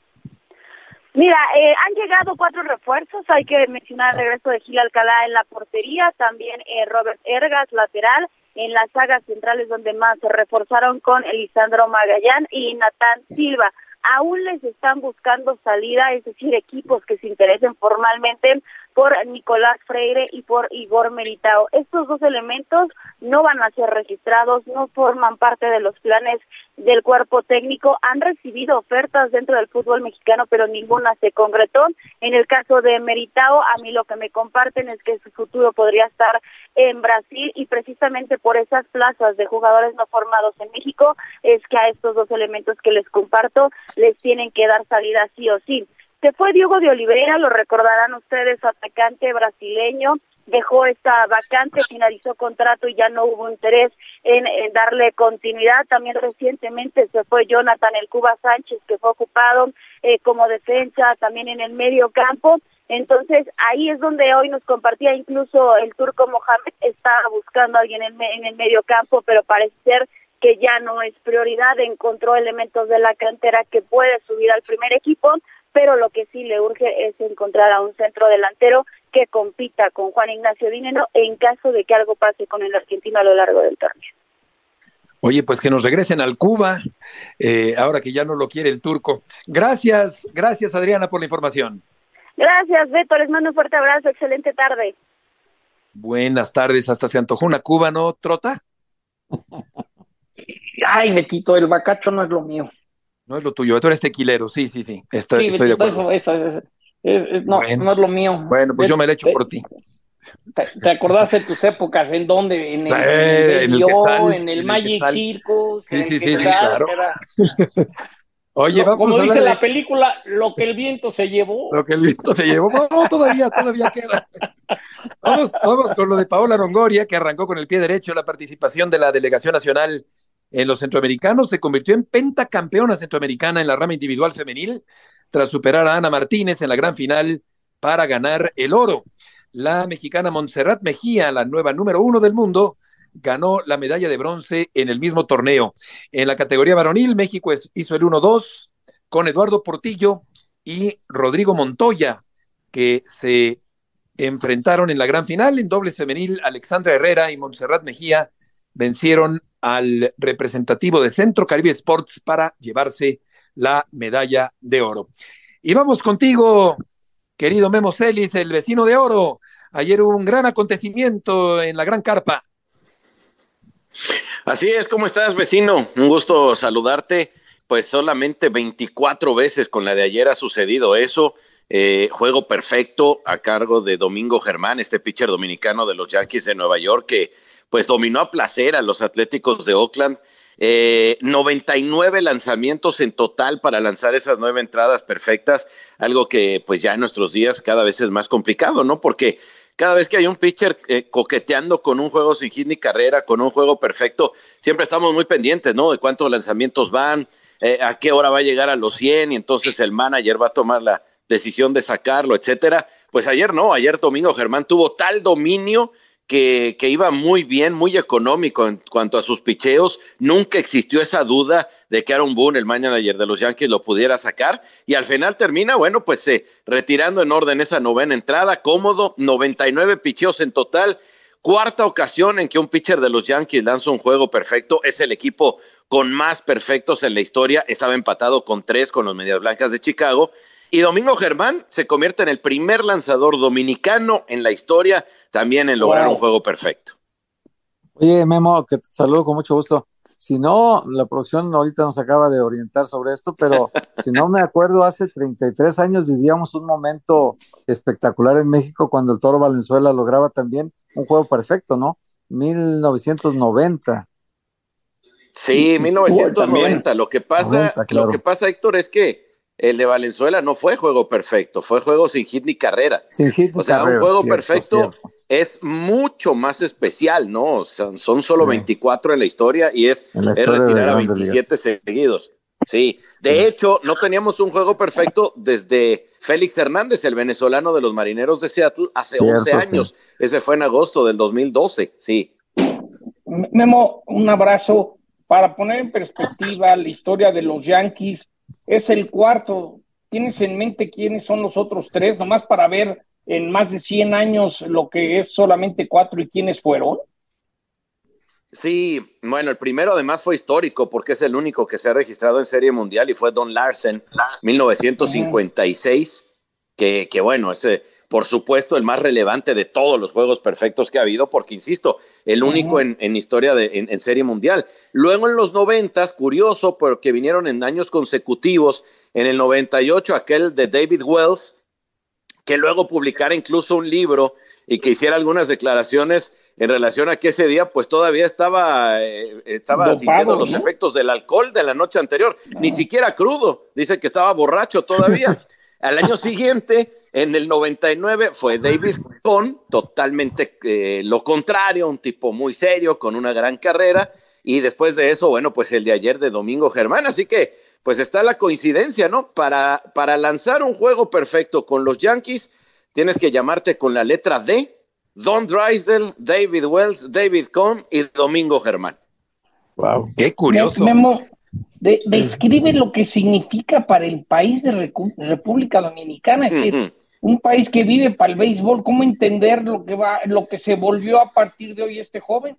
S21: Mira, eh, han llegado cuatro refuerzos, hay que mencionar el regreso de Gil Alcalá en la portería, también eh, Robert Ergas, lateral, en las sagas centrales donde más se reforzaron con Lisandro Magallán y Natán Silva. Aún les están buscando salida, es decir, equipos que se interesen formalmente por Nicolás Freire y por Igor Meritao. Estos dos elementos no van a ser registrados, no forman parte de los planes del cuerpo técnico. Han recibido ofertas dentro del fútbol mexicano, pero ninguna se concretó. En el caso de Meritao, a mí lo que me comparten es que su futuro podría estar en Brasil, y precisamente por esas plazas de jugadores no formados en México es que a estos dos elementos que les comparto les tienen que dar salida sí o sí. Se fue Diogo de Oliveira, lo recordarán ustedes, atacante brasileño, dejó esta vacante, finalizó contrato y ya no hubo interés en, en darle continuidad. También recientemente se fue Jonathan El Cuba Sánchez, que fue ocupado eh, como defensa, también en el medio campo. Entonces ahí es donde hoy nos compartía incluso el turco Mohamed, estaba buscando a alguien en, en el medio campo, pero parece ser que ya no es prioridad. Encontró elementos de la cantera que puede subir al primer equipo, pero lo que sí le urge es encontrar a un centro delantero que compita con Juan Ignacio Dineno en caso de que algo pase con el argentino a lo largo del torneo.
S4: Oye, pues que nos regresen al Cuba, eh, ahora que ya no lo quiere el turco. Gracias, gracias Adriana por la información.
S21: Gracias, Beto, les mando un fuerte abrazo, excelente tarde.
S4: Buenas tardes, hasta se antojó una Cuba, ¿no, Trota?
S6: Ay, Betito, el bacacho no es lo mío.
S4: No es lo tuyo, tú eres tequilero, sí, sí, sí, estoy,
S6: sí,
S4: estoy de
S6: Betito,
S4: acuerdo.
S6: Eso, eso, eso, es, es, no,
S4: bueno,
S6: no es lo mío.
S4: Bueno, pues
S6: te,
S4: yo me la echo
S6: te,
S4: por ti.
S6: Te, ¿Te acordaste de tus épocas? ¿En dónde? ¿En el,
S4: eh,
S6: en el,
S4: en el Quetzal,
S6: en el
S4: en
S6: Magic
S4: el
S6: Circus?
S4: Sí, sí, sí, sí,
S6: Quetzal,
S4: claro.
S6: Era...
S4: Oye,
S6: lo,
S4: vamos
S6: como
S4: a
S6: dice
S4: hablar de...
S6: la película, lo que el viento se llevó.
S4: Lo que el viento se llevó. No, todavía, todavía queda. Vamos, vamos con lo de Paola Longoria, que arrancó con el pie derecho la participación de la delegación nacional en los centroamericanos. Se convirtió en pentacampeona centroamericana en la rama individual femenil, tras superar a Ana Martínez en la gran final para ganar el oro. La mexicana Montserrat Mejía, la nueva número uno del mundo, ganó la medalla de bronce en el mismo torneo. En la categoría varonil, México hizo el uno dos con Eduardo Portillo y Rodrigo Montoya, que se enfrentaron en la gran final. En dobles femenil, Alexandra Herrera y Montserrat Mejía vencieron al representativo de Centro Caribe Sports para llevarse la medalla de oro. Y vamos contigo, querido Memo Celis, el vecino de oro. Ayer hubo un gran acontecimiento en la Gran Carpa.
S2: Así es, ¿cómo estás, vecino? Un gusto saludarte. Pues solamente veinticuatro veces con la de ayer ha sucedido eso. Eh, juego perfecto a cargo de Domingo Germán, este pitcher dominicano de los Yankees de Nueva York, que pues dominó a placer a los Atléticos de Oakland. Eh, noventa y nueve lanzamientos en total para lanzar esas nueve entradas perfectas, algo que pues ya en nuestros días cada vez es más complicado, ¿no? Porque cada vez que hay un pitcher eh, coqueteando con un juego sin hit ni carrera, con un juego perfecto, siempre estamos muy pendientes, ¿no? De cuántos lanzamientos van, eh, a qué hora va a llegar a los cien, y entonces el manager va a tomar la decisión de sacarlo, etcétera. Pues ayer no, ayer Domingo Germán tuvo tal dominio que, que iba muy bien, muy económico en cuanto a sus picheos. Nunca existió esa duda de que Aaron Boone, el manager de los Yankees, lo pudiera sacar, y al final termina, bueno, pues eh, retirando en orden esa novena entrada, cómodo, noventa y nueve picheos en total, cuarta ocasión en que un pitcher de los Yankees lanza un juego perfecto. Es el equipo con más perfectos en la historia, estaba empatado con tres con los Medias Blancas de Chicago, y Domingo Germán se convierte en el primer lanzador dominicano en la historia también en lograr wow. un juego perfecto.
S5: Oye, Memo, que te saludo con mucho gusto. Si no, la producción ahorita nos acaba de orientar sobre esto, pero si no me acuerdo, hace treinta y tres años vivíamos un momento espectacular en México cuando el Toro Valenzuela lograba también un juego perfecto, ¿no? mil novecientos noventa.
S2: Sí, mil novecientos noventa. Lo que pasa,
S5: noventa, claro.
S2: Lo que pasa, Héctor, es que el de Valenzuela no fue juego perfecto, fue juego sin hit ni carrera.
S5: Sin hit ni
S2: o sea,
S5: carrera,
S2: un juego
S5: cierto,
S2: perfecto
S5: cierto.
S2: Es mucho más especial, ¿no? O sea, son solo sí. veinticuatro en la historia y es,
S5: la
S2: es
S5: historia
S2: retirar a veintisiete seguidos. Sí, de sí. hecho, no teníamos un juego perfecto desde Félix Hernández, el venezolano de los Marineros de Seattle, hace cierto, once años. Sí. Ese fue en agosto del dos mil doce, sí.
S6: Memo, un abrazo. Para poner en perspectiva la historia de los Yankees, es el cuarto. ¿Tienes en mente quiénes son los otros tres? Nomás para ver en más de cien años lo que es solamente cuatro y quiénes fueron.
S2: Sí, bueno, el primero además fue histórico porque es el único que se ha registrado en Serie Mundial y fue Don Larsen, mil novecientos cincuenta y seis, que, que bueno, ese por supuesto, el más relevante de todos los juegos perfectos que ha habido, porque, insisto, el único en, en historia de en, en Serie Mundial. Luego en los noventas, curioso, porque vinieron en años consecutivos, en el noventa y ocho, aquel de David Wells, que luego publicara incluso un libro y que hiciera algunas declaraciones en relación a que ese día pues todavía estaba, eh, estaba
S6: Dopado,
S2: sintiendo los
S6: ¿no?
S2: efectos del alcohol de la noche anterior, no. Ni siquiera crudo, dice que estaba borracho todavía. Al año siguiente, en el noventa y nueve, fue David Cohn, totalmente eh, lo contrario, un tipo muy serio, con una gran carrera, y después de eso, bueno, pues el de ayer de Domingo Germán, así que pues está la coincidencia, ¿no? Para, para lanzar un juego perfecto con los Yankees, tienes que llamarte con la letra D, Don Drysdale, David Wells, David Cohn y Domingo Germán.
S4: Wow, qué curioso.
S6: Memo, de, describe lo que significa para el país de Recu- República Dominicana, es decir, uh-huh. un país que vive para el béisbol. ¿Cómo entender lo que va, lo que se volvió a partir de hoy este joven?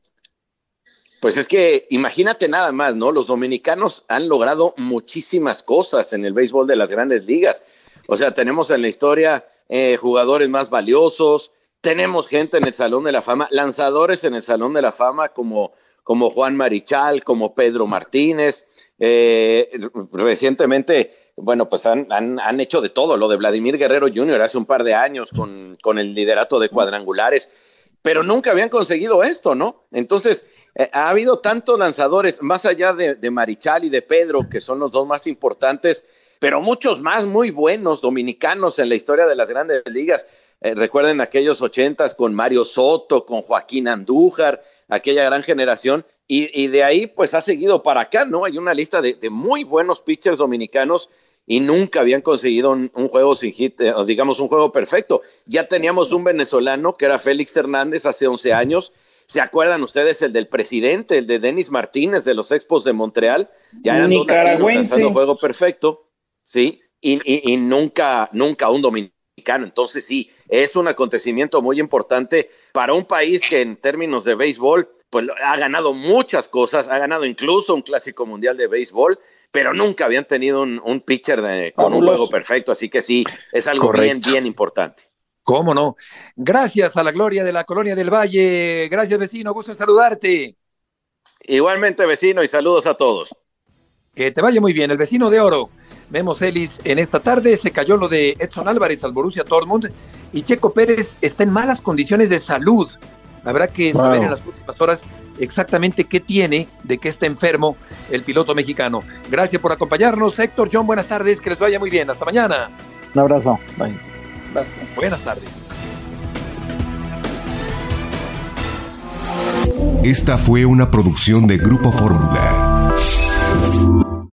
S2: Pues es que imagínate nada más, ¿no? Los dominicanos han logrado muchísimas cosas en el béisbol de las grandes ligas. O sea, tenemos en la historia eh, jugadores más valiosos, tenemos gente en el Salón de la Fama, lanzadores en el Salón de la Fama como, como Juan Marichal, como Pedro Martínez. Eh, recientemente, bueno, pues han, han, han hecho de todo. Lo de Vladimir Guerrero junior hace un par de años con, con el liderato de cuadrangulares, pero nunca habían conseguido esto, ¿no? Entonces, eh, ha habido tantos lanzadores, más allá de, de Marichal y de Pedro, que son los dos más importantes, pero muchos más muy buenos dominicanos en la historia de las grandes ligas. Eh, recuerden aquellos ochentas con Mario Soto, con Joaquín Andújar, aquella gran generación, y, y de ahí pues ha seguido para acá, ¿no? Hay una lista de, de muy buenos pitchers dominicanos y nunca habían conseguido un, un juego sin hit, eh, o digamos un juego perfecto. Ya teníamos un venezolano que era Félix Hernández hace once años. ¿Se acuerdan ustedes el del presidente, el de Denis Martínez de los Expos de Montreal? Ya eran dos latinos lanzando juego perfecto, ¿sí? Y, y, y nunca, nunca un dominicano. Entonces sí, es un acontecimiento muy importante para un país que en términos de béisbol pues ha ganado muchas cosas, ha ganado incluso un clásico mundial de béisbol, pero nunca habían tenido un, un pitcher de, con un juego perfecto, así que sí, es algo Correcto. bien, bien importante.
S4: ¿Cómo no? Gracias a la gloria de la Colonia del Valle, gracias vecino, gusto en saludarte.
S2: Igualmente vecino y saludos a todos.
S4: Que te vaya muy bien, el vecino de oro. Memo Celis, en esta tarde se cayó lo de Edson Álvarez al Borussia Dortmund y Checo Pérez está en malas condiciones de salud. Habrá que wow. saber en las próximas horas exactamente qué tiene, de qué está enfermo el piloto mexicano. Gracias por acompañarnos, Héctor, John, buenas tardes, que les vaya muy bien, hasta mañana.
S5: Un abrazo, bye.
S4: Buenas tardes.
S8: Esta fue una producción de Grupo Fórmula.